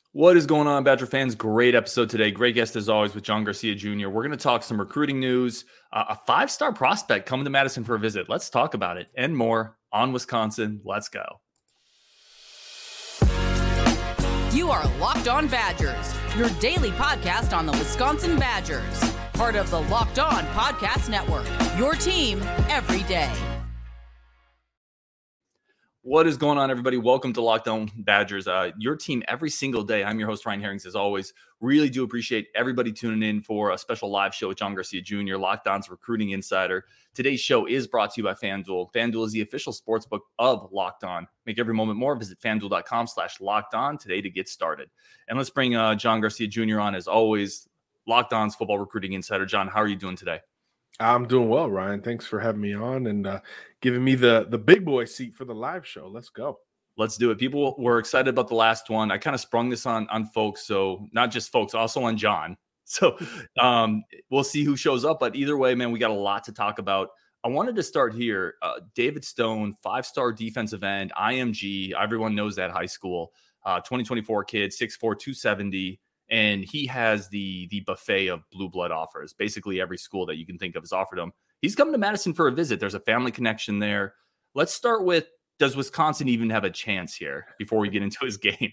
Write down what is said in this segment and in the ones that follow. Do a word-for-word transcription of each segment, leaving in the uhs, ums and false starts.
What is going on, Badger fans? Great episode today. Great guest as always with John Garcia Junior We're going to talk some recruiting news, uh, a five-star prospect coming to Madison for a visit. Let's talk about it and more on Wisconsin. Let's go. You are Locked On Badgers, your daily podcast on the Wisconsin Badgers. Part of the Locked On Podcast Network, your team every day. What is going on, everybody? Welcome to Locked On Badgers, uh, your team every single day. I'm your host, Ryan Herrings, as always. Really do appreciate everybody tuning in for a special live show with John Garcia Junior, Locked On's Recruiting Insider. Today's show is brought to you by FanDuel. FanDuel is the official sportsbook of Locked On. Make every moment more. Visit FanDuel.com slash Locked On today to get started. And let's bring uh, John Garcia Junior on, as always, Locked On's Football Recruiting Insider. John, how are you doing today? I'm doing well, Ryan. Thanks for having me on and uh, giving me the, the big boy seat for the live show. Let's go. Let's do it. People were excited about the last one. I kind of sprung this on, on folks, so not just folks, also on John. So um, we'll see who shows up. But either way, man, we got a lot to talk about. I wanted to start here. Uh, David Stone, five-star defensive end, I M G. Everyone knows that high school. Uh, twenty twenty-four kid, six four, two seventy. And he has the the buffet of blue blood offers. Basically, every school that you can think of has offered him. He's coming to Madison for a visit. There's a family connection there. Let's start with, does Wisconsin even have a chance here before we get into his game?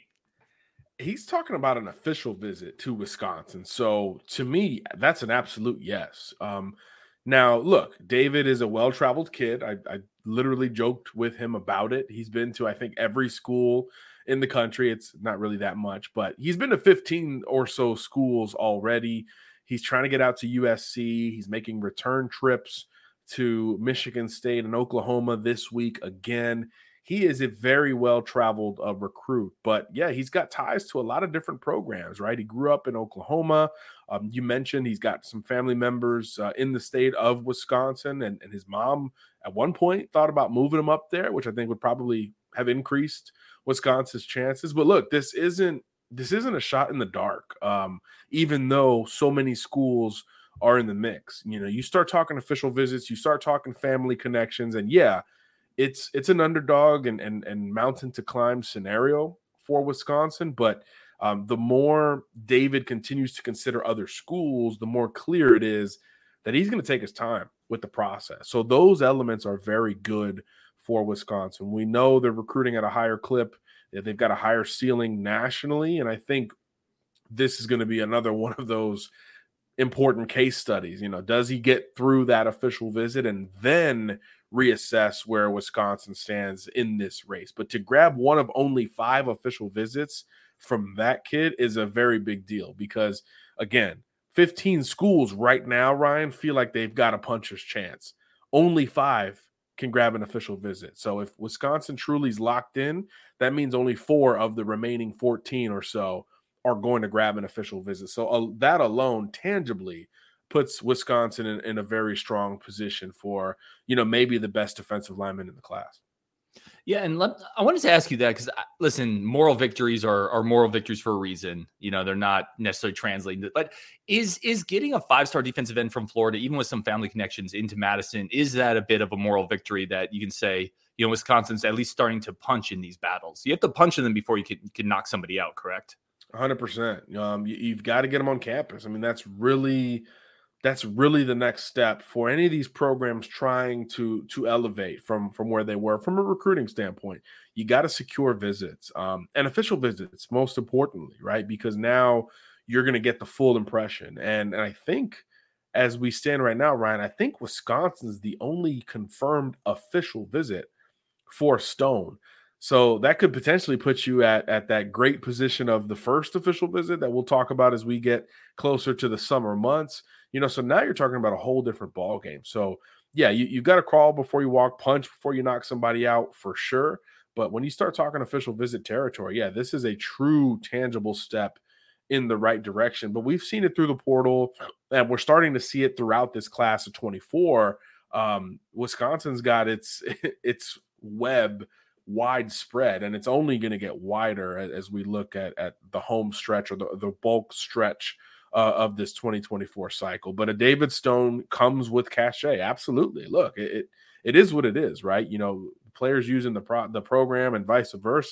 He's talking about an official visit to Wisconsin. So to me, that's an absolute yes. Um, now, look, David is a well-traveled kid. I, I literally joked with him about it. He's been to, I think, every school in the country. It's not really that much, but he's been to fifteen or so schools already. He's trying to get out to U S C. He's making return trips to Michigan State and Oklahoma this week again. He is a very well-traveled uh, recruit, but yeah, he's got ties to a lot of different programs, right? He grew up in Oklahoma. Um, you mentioned he's got some family members uh, in the state of Wisconsin, and, and his mom at one point thought about moving him up there, which I think would probably have increased Wisconsin's chances. But look, this isn't this isn't a shot in the dark. Um, even though so many schools are in the mix, you know, you start talking official visits, you start talking family connections, and yeah, it's it's an underdog and and and mountain to climb scenario for Wisconsin. But um, the more David continues to consider other schools, the more clear it is that he's going to take his time with the process. So those elements are very good for Wisconsin. We know they're recruiting at a higher clip. They've got a higher ceiling nationally, and I think this is going to be another one of those important case studies. You know, does he get through that official visit and then reassess where Wisconsin stands in this race? But to grab one of only five official visits from that kid is a very big deal because, again, fifteen schools right now, Ryan, feel like they've got a puncher's chance. Only five can grab an official visit. So if Wisconsin truly is locked in, that means only four of the remaining fourteen or so are going to grab an official visit. So uh, that alone tangibly puts Wisconsin in, in a very strong position for, you know, maybe the best defensive lineman in the class. Yeah, and let, I wanted to ask you that because, listen, moral victories are, are moral victories for a reason. You know, they're not necessarily translating. But is is getting a five-star defensive end from Florida, even with some family connections into Madison, is that a bit of a moral victory that you can say, you know, Wisconsin's at least starting to punch in these battles? You have to punch in them before you can, can knock somebody out, correct? one hundred percent. Um, you, you've got to get them on campus. I mean, that's really – that's really the next step for any of these programs trying to to elevate from from where they were from a recruiting standpoint. You got to secure visits um, and official visits, most importantly, right? Because now you're going to get the full impression. And, and I think as we stand right now, Ryan, I think Wisconsin is the only confirmed official visit for Stone. So that could potentially put you at, at that great position of the first official visit that we'll talk about as we get closer to the summer months. You know, so now you're talking about a whole different ball game. So, yeah, you, you've got to crawl before you walk, punch before you knock somebody out for sure. But when you start talking official visit territory, yeah, this is a true tangible step in the right direction. But we've seen it through the portal, and we're starting to see it throughout this class of twenty-four. Um, Wisconsin's got its its web widespread, and it's only going to get wider as, as we look at, at the home stretch or the, the bulk stretch uh, of this twenty twenty-four cycle. But a David Stone comes with cachet. Absolutely. Look, it, it it is what it is, right? You know, players using the pro, the program and vice versa.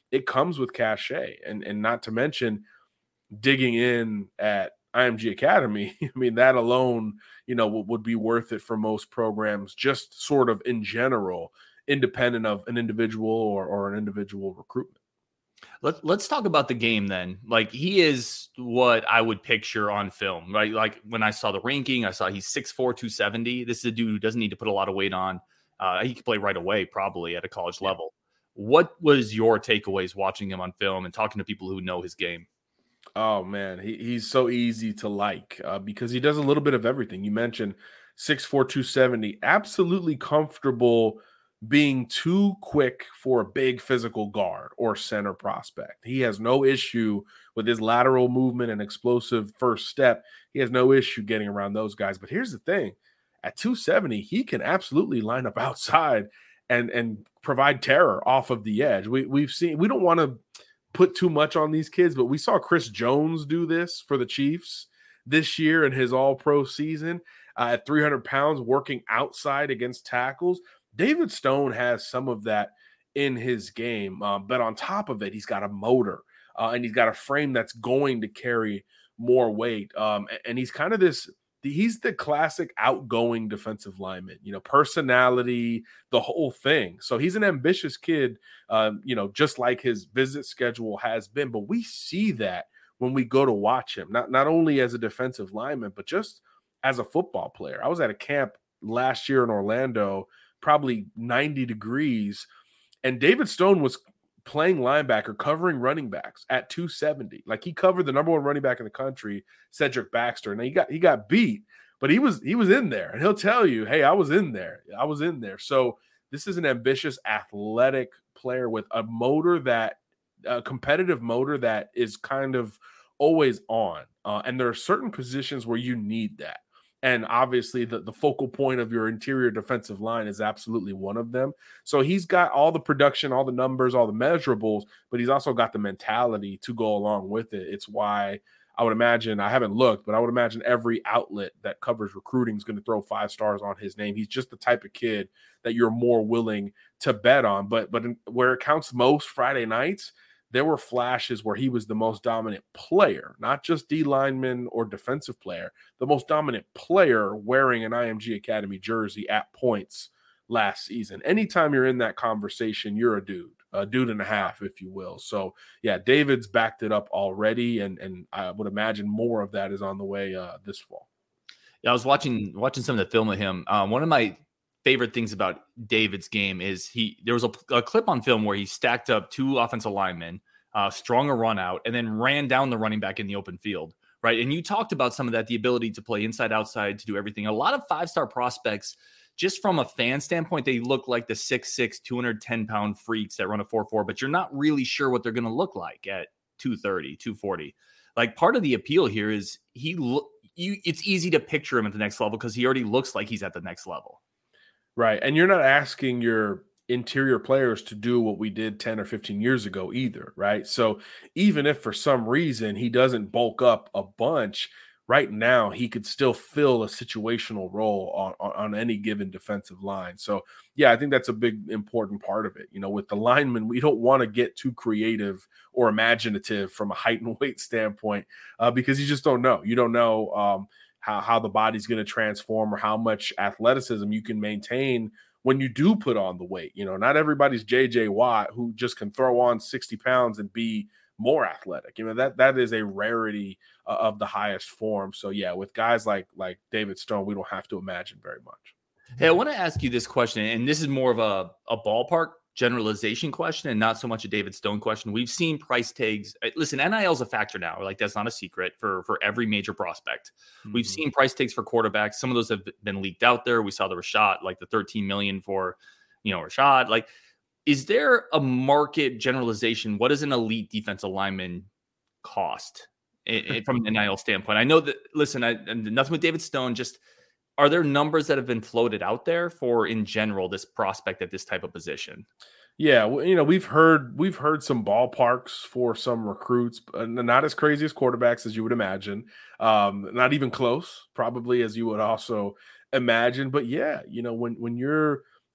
it comes with cachet. And, and not to mention digging in at I M G Academy. I mean, that alone, you know, would, would be worth it for most programs, just sort of in general, independent of an individual or, or an individual recruitment. Let, let's talk about the game then. Like, he is what I would picture on film, right? Like, when I saw the ranking, I saw he's six four, two seventy. This is a dude who doesn't need to put a lot of weight on. Uh, he could play right away, probably at a college Yeah. level. What was your takeaways watching him on film and talking to people who know his game? Oh man, he, he's so easy to like uh, because he does a little bit of everything. You mentioned six four, two seventy, absolutely comfortable being too quick for a big physical guard or center prospect. He has no issue with his lateral movement and explosive first step. He has no issue getting around those guys. But here's the thing, at two seventy, he can absolutely line up outside and and provide terror off of the edge. We we've seen, we don't want to put too much on these kids, but we saw Chris Jones do this for the Chiefs this year in his all-pro season uh, at three hundred pounds, working outside against tackles. David Stone has some of that in his game, uh, but on top of it, he's got a motor uh, and he's got a frame that's going to carry more weight. Um, and he's kind of this, he's the classic outgoing defensive lineman, you know, personality, the whole thing. So he's an ambitious kid, um, you know, just like his visit schedule has been. But we see that when we go to watch him, not, not only as a defensive lineman, but just as a football player. I was at a camp last year in Orlando, probably ninety degrees, and David Stone was playing linebacker, covering running backs at two seventy. Like, he covered the number one running back in the country, Cedric Baxter, and he got he got beat, but he was he was in there, and he'll tell you, hey, I was in there, I was in there. So this is an ambitious, athletic player with a motor that a competitive motor that is kind of always on, uh, and there are certain positions where you need that. And obviously the, the focal point of your interior defensive line is absolutely one of them. So he's got all the production, all the numbers, all the measurables, but he's also got the mentality to go along with it. It's why I would imagine, I haven't looked, but I would imagine every outlet that covers recruiting is going to throw five stars on his name. He's just the type of kid that you're more willing to bet on. But, but where it counts most, Friday nights, there were flashes where he was the most dominant player, not just D lineman or defensive player, the most dominant player wearing an I M G Academy jersey at points last season. Anytime you're in that conversation, you're a dude, a dude and a half, if you will. So yeah, David's backed it up already. And, and I would imagine more of that is on the way uh, this fall. Yeah, I was watching, watching some of the film of him. Um, one of my favorite things about David's game is he there was a, a clip on film where he stacked up two offensive linemen, uh, strung a run out, and then ran down the running back in the open field, right? And you talked about some of that, the ability to play inside, outside, to do everything. A lot of five-star prospects, just from a fan standpoint, they look like the six six, two hundred ten pound freaks that run a four four, but you're not really sure what they're going to look like at two thirty, two forty. Like, part of the appeal here is he look, you, it's easy to picture him at the next level because he already looks like he's at the next level. Right. And you're not asking your interior players to do what we did ten or fifteen years ago either, right? So even if for some reason he doesn't bulk up a bunch, right now he could still fill a situational role on, on, on any given defensive line. So yeah, I think that's a big important part of it. You know, with the linemen, we don't want to get too creative or imaginative from a height and weight standpoint uh, because you just don't know. You don't know um, how, how the body's going to transform or how much athleticism you can maintain when you do put on the weight. You know, not everybody's J J Watt who just can throw on sixty pounds and be more athletic. You know, that that is a rarity uh, of the highest form. So yeah, with guys like like David Stone, we don't have to imagine very much. Hey, I want to ask you this question, and this is more of a, a ballpark generalization question and not so much a David Stone question. We've seen price tags. Listen, N I L is a factor now. Like, that's not a secret for, for every major prospect. Mm-hmm. We've seen price tags for quarterbacks. Some of those have been leaked out there. We saw the Rashad, like the thirteen million for, you know, Rashad. Like, is there a market generalization? What does an elite defensive lineman cost it, it, from an N I L standpoint? I know that, listen, I, nothing with David Stone, just are there numbers that have been floated out there for, in general, this prospect at this type of position? Yeah, well, you know, we've heard we've heard some ballparks for some recruits, but not as crazy as quarterbacks as you would imagine. Um, not even close, probably, as you would also imagine. But yeah, you know, when when you're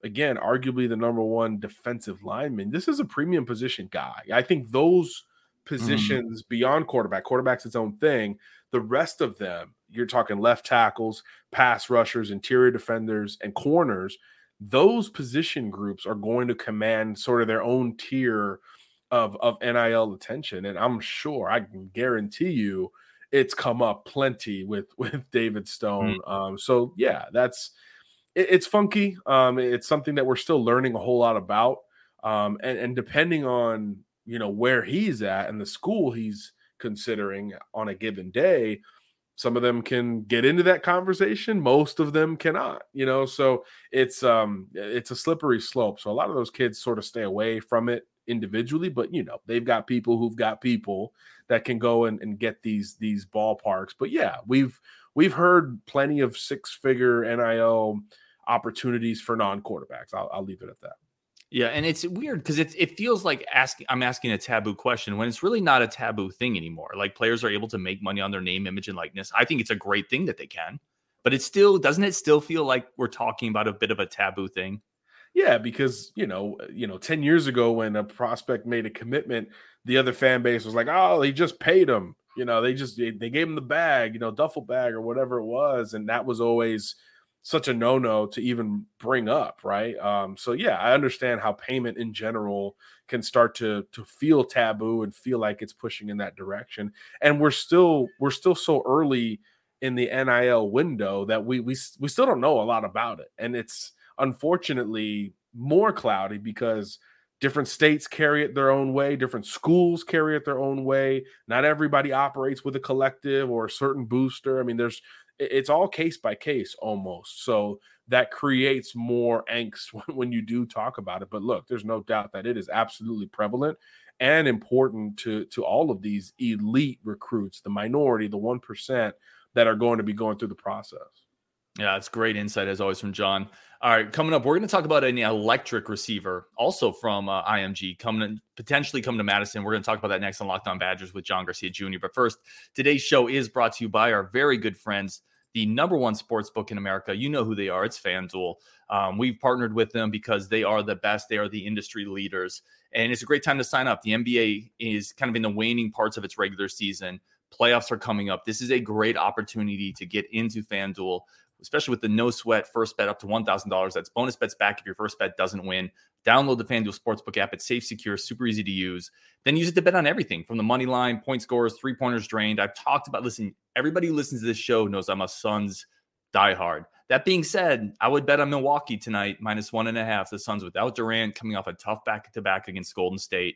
again, arguably the number one defensive lineman. This is a premium position guy. I think those positions mm-hmm. beyond quarterback, quarterback's its own thing. The rest of them, you're talking left tackles, pass rushers, interior defenders, and corners. Those position groups are going to command sort of their own tier of, of N I L attention. And I'm sure, I can guarantee you, it's come up plenty with, with David Stone. Mm-hmm. Um, so, yeah, that's it, it's funky. Um, it's something that we're still learning a whole lot about. Um, and, and depending on, you know, where he's at and the school he's considering on a given day, some of them can get into that conversation. Most of them cannot, you know, so it's um it's a slippery slope. So a lot of those kids sort of stay away from it individually, but you know, they've got people who've got people that can go and, and get these these ballparks. But yeah, we've we've heard plenty of six-figure N I L opportunities for non-quarterbacks. I'll, I'll leave it at that. Yeah, and it's weird because it it feels like asking I'm asking a taboo question when it's really not a taboo thing anymore. Like players are able to make money on their name, image, and likeness. I think it's a great thing that they can, but it still doesn't it still feel like we're talking about a bit of a taboo thing? Yeah, because you know, you know, ten years ago when a prospect made a commitment, the other fan base was like, "Oh, they just paid him." You know, they just they, they gave him the bag, you know, duffel bag or whatever it was, and that was always such a no-no to even bring up, right? Um, so yeah, I understand how payment in general can start to to feel taboo and feel like it's pushing in that direction. And we're still we're still so early in the N I L window that we we we still don't know a lot about it. And it's unfortunately more cloudy because different states carry it their own way, different schools carry it their own way. Not everybody operates with a collective or a certain booster. I mean, there's it's all case by case almost. So that creates more angst when you do talk about it. But look, there's no doubt that it is absolutely prevalent and important to, to all of these elite recruits, the minority, the one percent that are going to be going through the process. Yeah, it's great insight as always from John. All right, coming up, we're going to talk about an electric receiver, also from uh, I M G, coming potentially coming to Madison. We're going to talk about that next on Locked On Badgers with John Garcia Junior But first, today's show is brought to you by our very good friends, the number one sports book in America. You know who they are. It's FanDuel. Um, we've partnered with them because they are the best. They are the industry leaders. And it's a great time to sign up. The N B A is kind of in the waning parts of its regular season. Playoffs are coming up. This is a great opportunity to get into FanDuel, especially with the no sweat first bet up to one thousand dollars. That's bonus bets back if your first bet doesn't win. Download the FanDuel Sportsbook app. It's safe, secure, super easy to use. Then use it to bet on everything from the money line, point scores, three-pointers drained. I've talked about, listen, everybody who listens to this show knows I'm a Suns diehard. That being said, I would bet on Milwaukee tonight, minus one and a half. The Suns without Durant coming off a tough back-to-back against Golden State.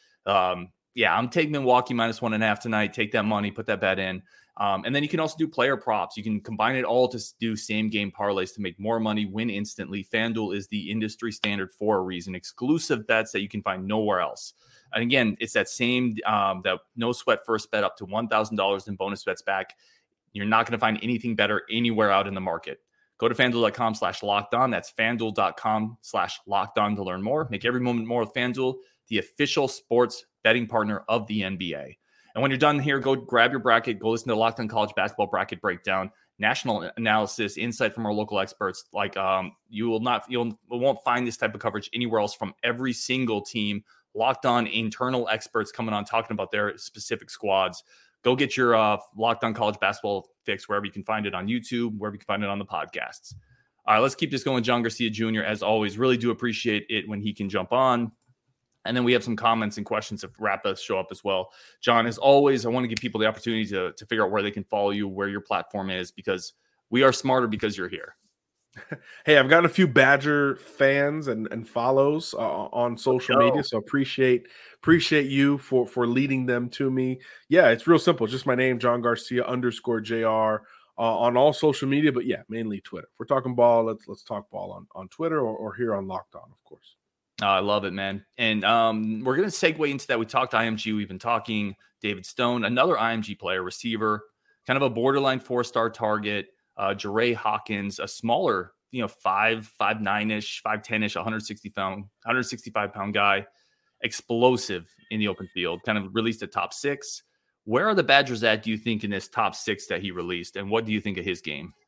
Um, yeah, I'm taking Milwaukee minus one and a half tonight. Take that money, put that bet in. Um, and then you can also do player props. You can combine it all to do same game parlays to make more money, win instantly. FanDuel is the industry standard for a reason. Exclusive bets that you can find nowhere else. And again, it's that same, um, that no sweat first bet up to one thousand dollars in bonus bets back. You're not going to find anything better anywhere out in the market. Go to FanDuel.com slash locked on. That's FanDuel.com slash locked on to learn more. Make every moment more with FanDuel, the official sports betting partner of the N B A. And when you're done here, go grab your bracket, go listen to the Locked On College Basketball Bracket Breakdown, national analysis, insight from our local experts. Like um, you will not, you'll won't find this type of coverage anywhere else from every single team. Locked On internal experts coming on talking about their specific squads. Go get your uh, Locked On College Basketball fix wherever you can find it on YouTube, wherever you can find it on the podcasts. All right, let's keep this going. John Garcia Junior, as always, really do appreciate it when he can jump on. And then we have some comments and questions to wrap us show up as well. John, as always, I want to give people the opportunity to, to figure out where they can follow you, where your platform is, because we are smarter because you're here. Hey, I've got a few Badger fans and, and follows uh, on social media, so appreciate appreciate you for, for leading them to me. Yeah, it's real simple. Just my name, John Garcia underscore J R uh, on all social media, but yeah, mainly Twitter. If we're talking ball, let's let's talk ball on, on Twitter or, or here on Locked On, of course. Oh, I love it, man. And um, we're going to segue into that. We talked I M G. We've been talking David Stone, another I M G player, receiver, kind of a borderline four-star target. Uh, Jeray Hawkins, a smaller, you know, five, five nine-ish, five ten-ish, one hundred sixty pound, one hundred sixty-five pound guy, explosive in the open field, kind of released a top six. Where are the Badgers at, do you think, in this top six that he released? And what do you think of his game?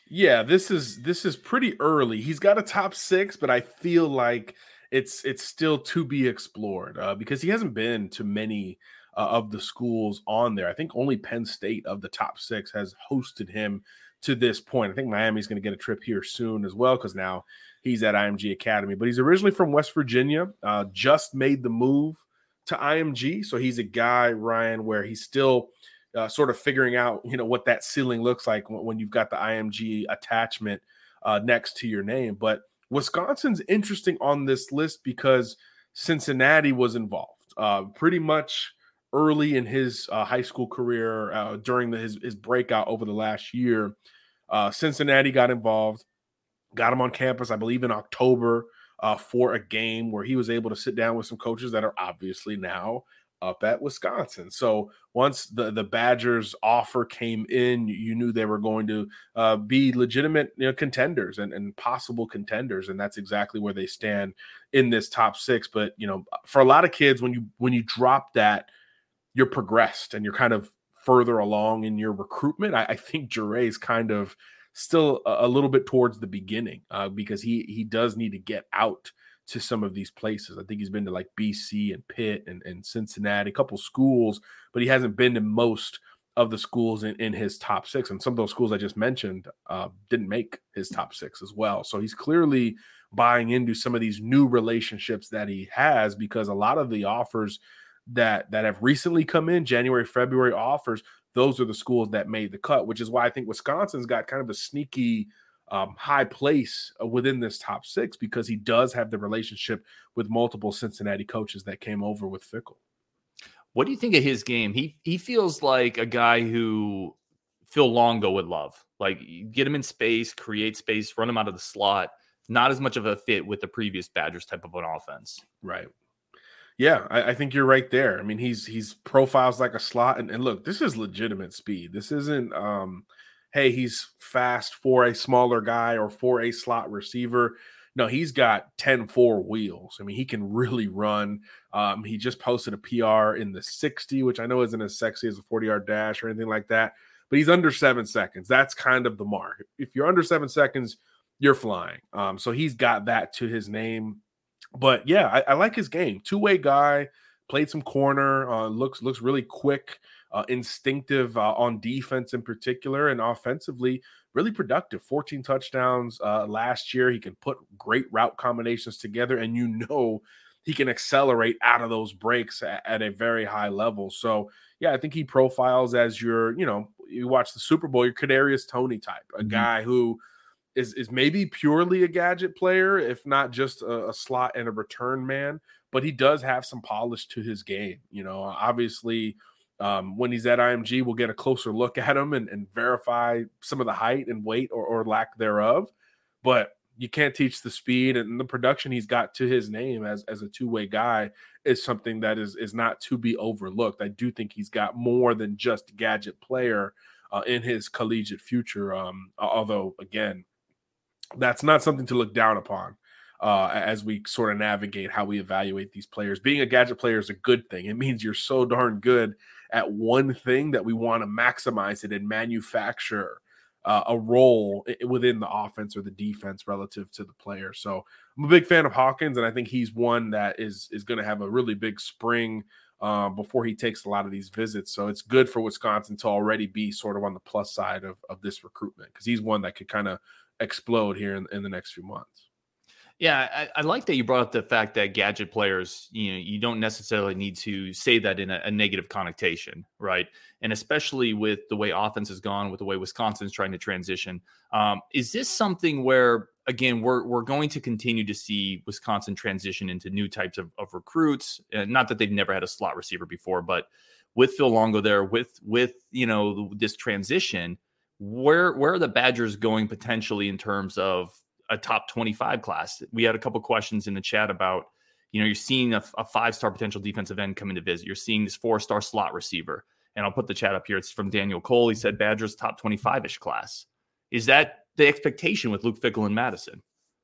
Yeah, this is this is pretty early. He's got a top six, but I feel like it's it's still to be explored uh, because he hasn't been to many uh, of the schools on there. I think only Penn State of the top six has hosted him to this point. I think Miami's going to get a trip here soon as well because now he's at I M G Academy. But he's originally from West Virginia, uh, just made the move to I M G. So he's a guy, Ryan, where he's still – Uh, sort of figuring out, you know, what that ceiling looks like when, when you've got the I M G attachment uh, next to your name. But Wisconsin's interesting on this list because Cincinnati was involved uh, pretty much early in his uh, high school career uh, during the, his, his breakout over the last year. Uh, Cincinnati got involved, got him on campus, I believe in October uh, for a game where he was able to sit down with some coaches that are obviously now up at Wisconsin. So once the, the Badgers offer came in, you knew they were going to uh, be legitimate, you know, contenders and, and possible contenders. And that's exactly where they stand in this top six. But, you know, for a lot of kids, when you, when you drop that, you're progressed and you're kind of further along in your recruitment. I, I think Jure is kind of still a, a little bit towards the beginning uh, because he, he does need to get out to some of these places. I think he's been to like B C and Pitt and, and Cincinnati, a couple schools, but he hasn't been to most of the schools in, in his top six. And some of those schools I just mentioned uh, didn't make his top six as well. So he's clearly buying into some of these new relationships that he has because a lot of the offers that, that have recently come in, January, February offers, those are the schools that made the cut, which is why I think Wisconsin's got kind of a sneaky Um, high place within this top six because he does have the relationship with multiple Cincinnati coaches that came over with Fickell. What do you think of his game? He he feels like a guy who Phil Longo would love. Like, get him in space, create space, run him out of the slot. Not as much of a fit with the previous Badgers type of an offense. Right. Yeah, I, I think you're right there. I mean, he's he's profiles like a slot. And, and look, this is legitimate speed. This isn't um, – hey, he's fast for a smaller guy or for a slot receiver. No, he's got ten four wheels. I mean, he can really run. Um, he just posted a P R in the sixty, which I know isn't as sexy as a forty-yard dash or anything like that, but he's under seven seconds. That's kind of the mark. If you're under seven seconds, you're flying. Um, so he's got that to his name. But, yeah, I, I like his game. Two-way guy, played some corner, uh, looks looks really quick. Uh, instinctive uh, on defense in particular, and offensively really productive. fourteen touchdowns uh, last year. He can put great route combinations together, and you know he can accelerate out of those breaks at, at a very high level. So, yeah, I think he profiles as your, you know, you watch the Super Bowl, your Kadarius Toney type, a mm-hmm. guy who is is maybe purely a gadget player, if not just a, a slot and a return man, but he does have some polish to his game. You know, obviously, Um, when he's at I M G, we'll get a closer look at him and, and verify some of the height and weight or, or lack thereof. But you can't teach the speed, and the production he's got to his name as, as a two-way guy is something that is, is not to be overlooked. I do think he's got more than just gadget player uh, in his collegiate future. Um, although, again, that's not something to look down upon. Uh, as we sort of navigate how we evaluate these players. Being a gadget player is a good thing. It means you're so darn good at one thing that we want to maximize it and manufacture uh, a role within the offense or the defense relative to the player. So I'm a big fan of Hawkins, and I think he's one that is, is going to have a really big spring uh, before he takes a lot of these visits. So it's good for Wisconsin to already be sort of on the plus side of, of this recruitment because he's one that could kind of explode here in, in the next few months. Yeah, I, I like that you brought up the fact that gadget players, you know, you don't necessarily need to say that in a, a negative connotation, right? And especially with the way offense has gone, with the way Wisconsin's trying to transition. Um, is this something where, again, we're we're going to continue to see Wisconsin transition into new types of, of recruits? Uh, not that they've never had a slot receiver before, but with Phil Longo there, with with you know this transition, where where are the Badgers going potentially in terms of a top twenty-five class? We had a couple questions in the chat about, you know, you're seeing a, a five-star potential defensive end coming to visit. You're seeing this four-star slot receiver. And I'll put the chat up here. It's from Daniel Cole. He said Badgers top twenty-five-ish class. Is that the expectation with Luke Fickell and Madison?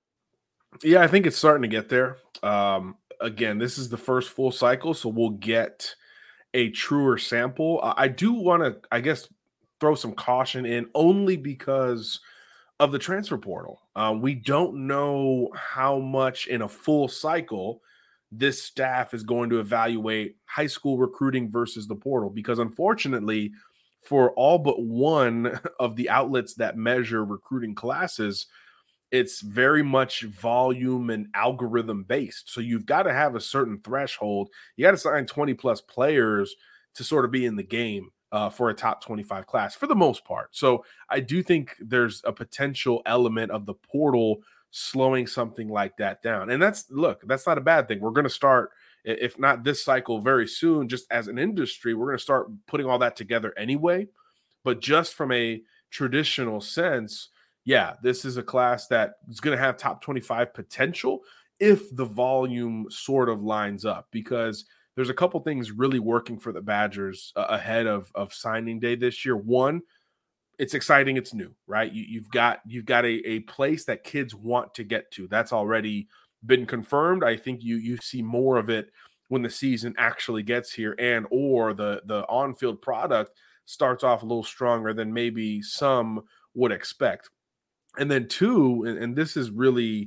Yeah, I think it's starting to get there. Um, again, this is the first full cycle, so we'll get a truer sample. I do want to, I guess, throw some caution in only because of the transfer portal. Uh, we don't know how much in a full cycle this staff is going to evaluate high school recruiting versus the portal, because unfortunately, for all but one of the outlets that measure recruiting classes, it's very much volume and algorithm based. So you've got to have a certain threshold. You got to sign twenty plus players to sort of be in the game uh, for a top twenty-five class for the most part. So I do think there's a potential element of the portal slowing something like that down. And that's, look, that's not a bad thing. We're going to start, if not this cycle, very soon, just as an industry, we're going to start putting all that together anyway. But just from a traditional sense, yeah, this is a class that is going to have top twenty-five potential if the volume sort of lines up, because there's a couple things really working for the Badgers uh, ahead of, of signing day this year. One, it's exciting. It's new, right? You, you've got you've got a, a place that kids want to get to. That's already been confirmed. I think you you see more of it when the season actually gets here, and or the the on-field product starts off a little stronger than maybe some would expect. And then two, and, and this is really,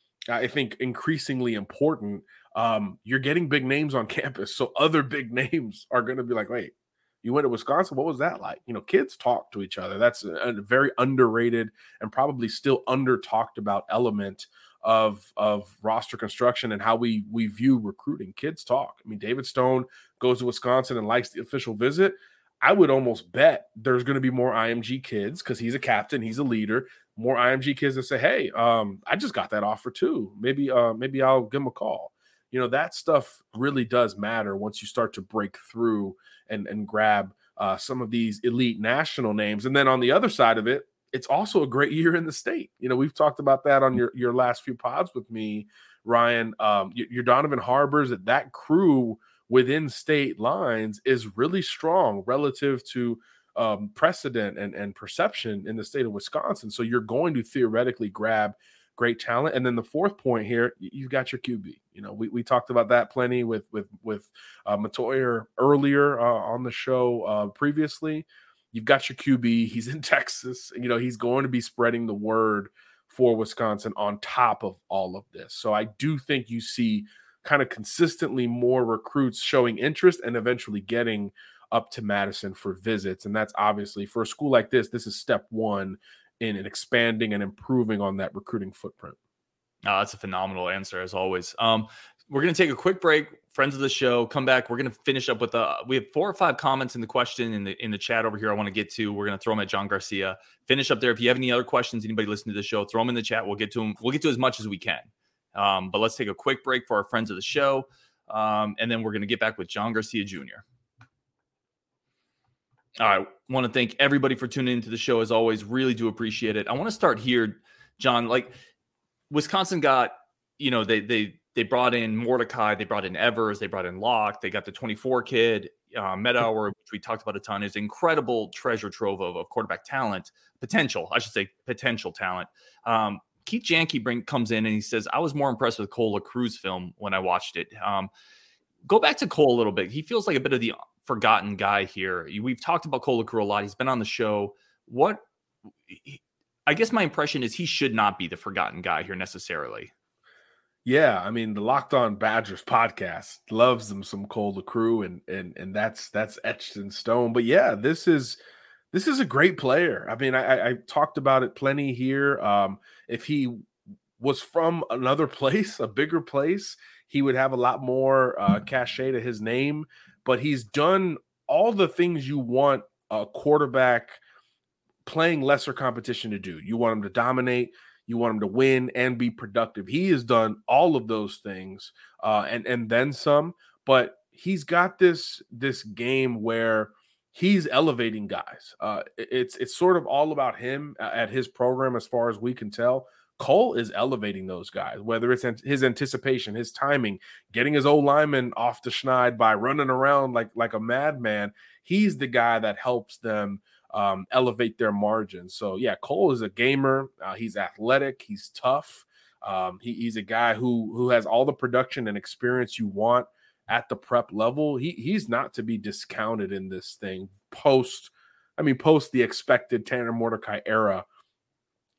I think, increasingly important, um, you're getting big names on campus. So other big names are going to be like, wait, you went to Wisconsin? What was that like? You know, kids talk to each other. That's a, a very underrated and probably still under talked about element of, of roster construction and how we, we view recruiting. Kids talk. I mean, David Stone goes to Wisconsin and likes the official visit. I would almost bet there's going to be more I M G kids, because he's a captain, he's a leader, more I M G kids that say, hey, um, I just got that offer too. Maybe, uh, maybe I'll give him a call. You know, that stuff really does matter once you start to break through and, and grab uh, some of these elite national names. And then on the other side of it, it's also a great year in the state. You know, we've talked about that on your, your last few pods with me, Ryan. Um, your Donovan Harbors, that that crew within state lines is really strong relative to um, precedent and, and perception in the state of Wisconsin. So you're going to theoretically grab great talent. And then the fourth point here, you've got your Q B. You know, we, we talked about that plenty with with with uh, Matoyer earlier uh, on the show uh, previously. You've got your Q B. He's in Texas. You know, he's going to be spreading the word for Wisconsin on top of all of this. So I do think you see kind of consistently more recruits showing interest and eventually getting up to Madison for visits. And that's obviously, for a school like this, this is step one in, in expanding and improving on that recruiting footprint. Oh, that's a phenomenal answer, as always. Um, we're going to take a quick break. Friends of the show, come back. We're going to finish up with a, we have four or five comments in the question in the in the chat over here I want to get to. We're going to throw them at John Garcia. Finish up there. If you have any other questions, anybody listening to the show, throw them in the chat. We'll get to them. We'll get to as much as we can. Um, but let's take a quick break for our friends of the show. Um, and then we're going to get back with John Garcia Junior All right. I want to thank everybody for tuning into the show. As always, really do appreciate it. I want to start here, John. Like, Wisconsin got, you know, they they they brought in Mordecai, they brought in Evers, they brought in Locke, they got the twenty-four kid, uh, Meadower, which we talked about a ton, is incredible treasure trove of, of quarterback talent, potential, I should say potential talent. Um, Keith Janke bring, comes in and he says, I was more impressed with Cole LaCruz film when I watched it. Um, go back to Cole a little bit. He feels like a bit of the forgotten guy here. We've talked about Cole LaCruz a lot. He's been on the show. What, I guess my impression is he should not be the forgotten guy here necessarily. Yeah, I mean, the Locked On Badgers podcast loves them some Cole LaCruz, and and and that's that's etched in stone. But yeah, this is this is a great player. I mean, I, I talked about it plenty here. Um, if he was from another place, a bigger place, he would have a lot more uh, cachet to his name. But he's done all the things you want a quarterback playing lesser competition to do. You want him to dominate. You want him to win and be productive. He has done all of those things uh, and, and then some, but he's got this, this game where he's elevating guys. Uh, it's, it's sort of all about him at his program as far as we can tell. Cole is elevating those guys, whether it's his anticipation, his timing, getting his old lineman off the schneid by running around like, like a madman. He's the guy that helps them Um, elevate their margins. So yeah, Cole is a gamer. Uh, he's athletic. He's tough. Um, he, he's a guy who who has all the production and experience you want at the prep level. He he's not to be discounted in this thing. Post, I mean, post the expected Tanner Mordecai era,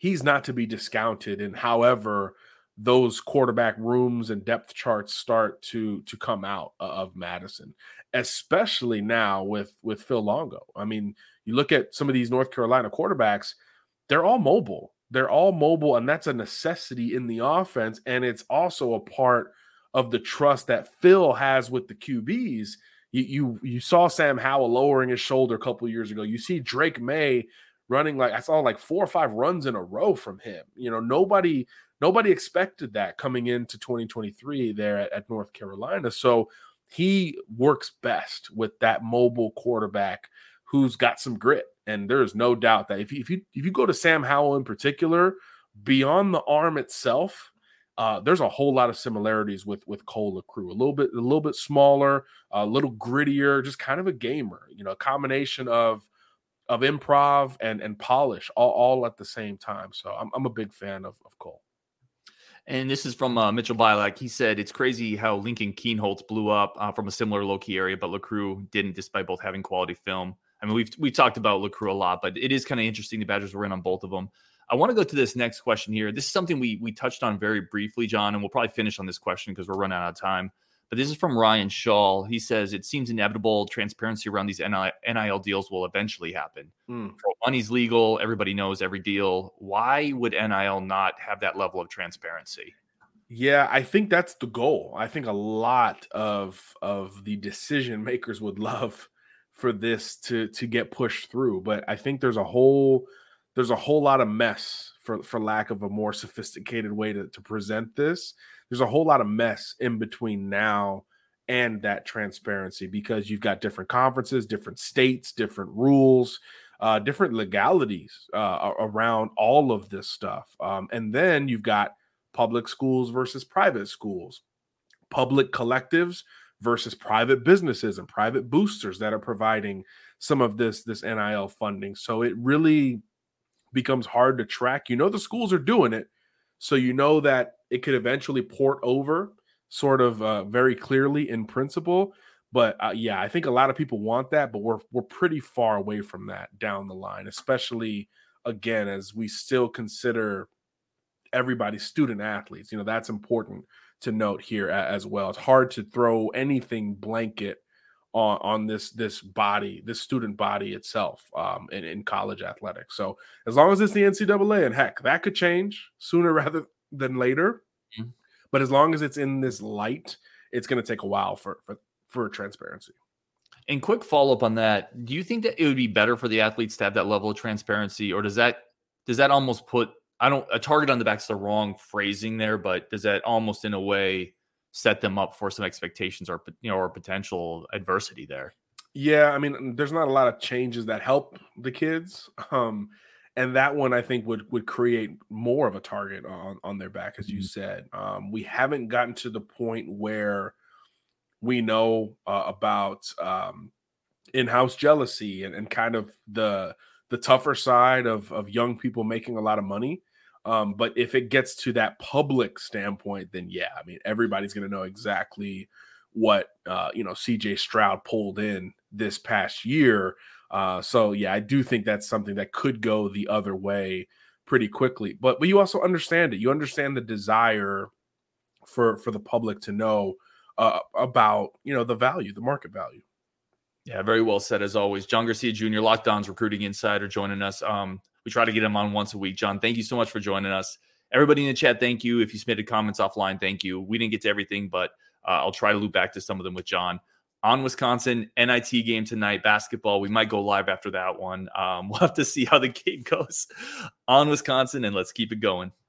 he's not to be discounted. And however, those quarterback rooms and depth charts start to to come out of Madison, especially now with with Phil Longo. I mean, you look at some of these North Carolina quarterbacks, they're all mobile. They're all mobile, and that's a necessity in the offense. And it's also a part of the trust that Phil has with the Q Bs. You you, you saw Sam Howell lowering his shoulder a couple of years ago. You see Drake May running like I saw like four or five runs in a row from him. You know, nobody nobody expected that coming into twenty twenty-three there at, at North Carolina. So he works best with that mobile quarterback who's got some grit. And there is no doubt that if you, if you if you go to Sam Howell in particular, beyond the arm itself, uh, there's a whole lot of similarities with with Cole LaCrue. A little bit a little bit smaller, a little grittier, just kind of a gamer. You know, a combination of of improv and and polish all, all at the same time. So I'm I'm a big fan of of Cole. And this is from uh, Mitchell Bilak. He said, it's crazy how Lincoln Kienholz blew up uh, from a similar low-key area, but LaCrue didn't, despite both having quality film. I mean, we've we've talked about LaCrue a lot, but it is kind of interesting. The Badgers were in on both of them. I want to go to this next question here. This is something we we touched on very briefly, John, and we'll probably finish on this question because we're running out of time. But this is from Ryan Shaw. He says, it seems inevitable transparency around these N I L deals will eventually happen. Mm. Money's legal. Everybody knows every deal. Why would N I L not have that level of transparency? Yeah, I think that's the goal. I think a lot of, of the decision makers would love for this to, to get pushed through. But I think there's a whole there's a whole lot of mess, for, for lack of a more sophisticated way to, to present this. There's a whole lot of mess in between now and that transparency, because you've got different conferences, different states, different rules, uh, different legalities uh, around all of this stuff. Um, and then you've got public schools versus private schools, public collectives versus private businesses and private boosters that are providing some of this, this N I L funding. So it really becomes hard to track. You know, the schools are doing it, so you know that it could eventually port over sort of uh, very clearly in principle. But uh, yeah, I think a lot of people want that, but we're we're pretty far away from that down the line, especially, again, as we still consider everybody student athletes. You know, that's important to note here as well. It's hard to throw anything blanket on, on this this body, this student body itself um, in, in college athletics. So as long as it's the N C double A, and heck, that could change sooner rather than later. Mm-hmm. But as long as it's in this light, it's going to take a while for, for, for transparency. And quick follow-up on that. Do you think that it would be better for the athletes to have that level of transparency, or does that, does that almost put, I don't, a target on the back is the wrong phrasing there, but does that almost in a way set them up for some expectations or, you know, or potential adversity there? Yeah. I mean, there's not a lot of changes that help the kids. Um, And that one, I think, would would create more of a target on, on their back, as you said. Um, we haven't gotten to the point where we know uh, about um, in-house jealousy and, and kind of the the tougher side of, of young people making a lot of money. Um, but if it gets to that public standpoint, then yeah, I mean, everybody's going to know exactly what uh, you know C J Stroud pulled in this past year. Uh, so, yeah, I do think that's something that could go the other way pretty quickly. But but you also understand it. You understand the desire for for the public to know uh, about, you know, the value, the market value. Yeah, very well said, as always. John Garcia Junior, Locked On's recruiting insider, joining us. Um, we try to get him on once a week. John, thank you so much for joining us. Everybody in the chat, thank you. If you submitted comments offline, thank you. We didn't get to everything, but uh, I'll try to loop back to some of them with John. On Wisconsin, N I T game tonight, basketball. We might go live after that one. Um, we'll have to see how the game goes on Wisconsin, and let's keep it going.